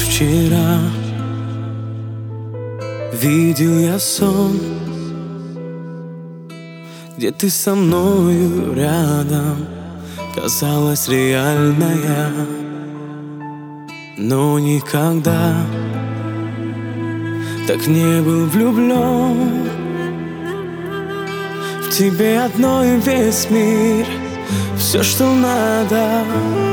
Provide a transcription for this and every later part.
вчера видел я сон, где ты со мною рядом, казалась реальная, но никогда так не был влюблен. В тебе одной весь мир, все, что надо.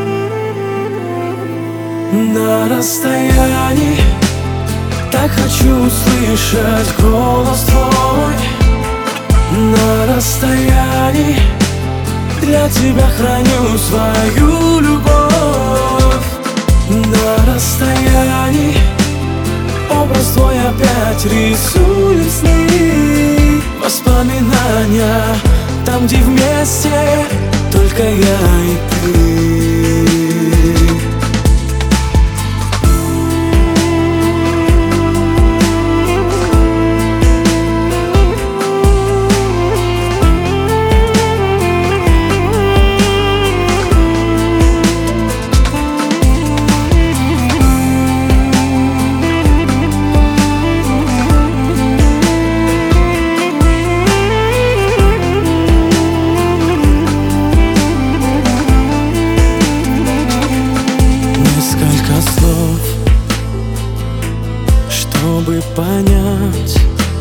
На расстоянии так хочу услышать голос твой. На расстоянии для тебя храню свою любовь. На расстоянии образ твой опять рисует сны, воспоминания там, где вместе только я и ты. Чтобы понять,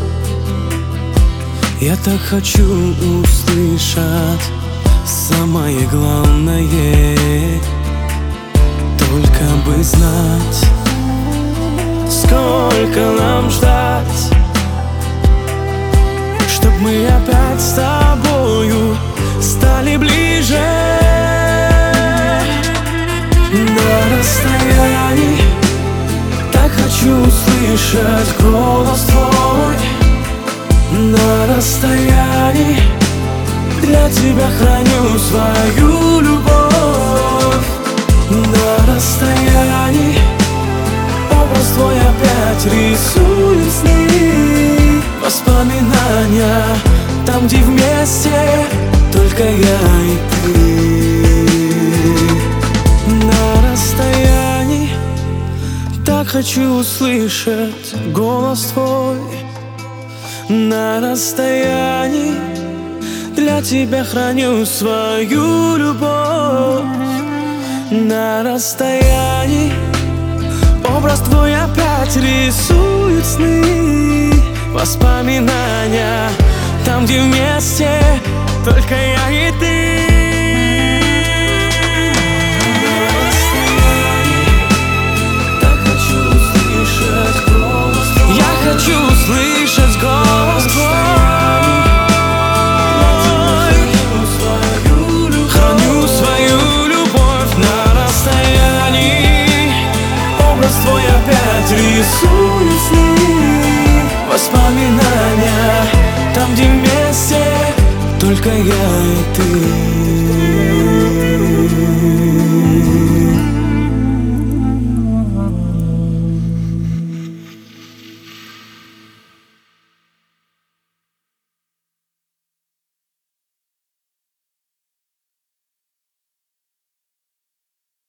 я так хочу услышать самое главное. Только бы знать, сколько нам ждать, чтоб мы опять с тобою стали ближе. На расстоянии так хочу услышать голос твой. На расстоянии для тебя храню свою любовь. На расстоянии образ твой опять рисует сны, воспоминания там, где вместе только я и ты. На расстоянии так хочу услышать голос твой. На расстоянии для тебя храню свою любовь. На расстоянии образ твой опять рисует сны, воспоминания там, где вместе только я и ты. Хочу услышать голос твой. Храню свою любовь на расстоянии. Образ твой опять рисует сны, воспоминания там, где вместе только я и ты.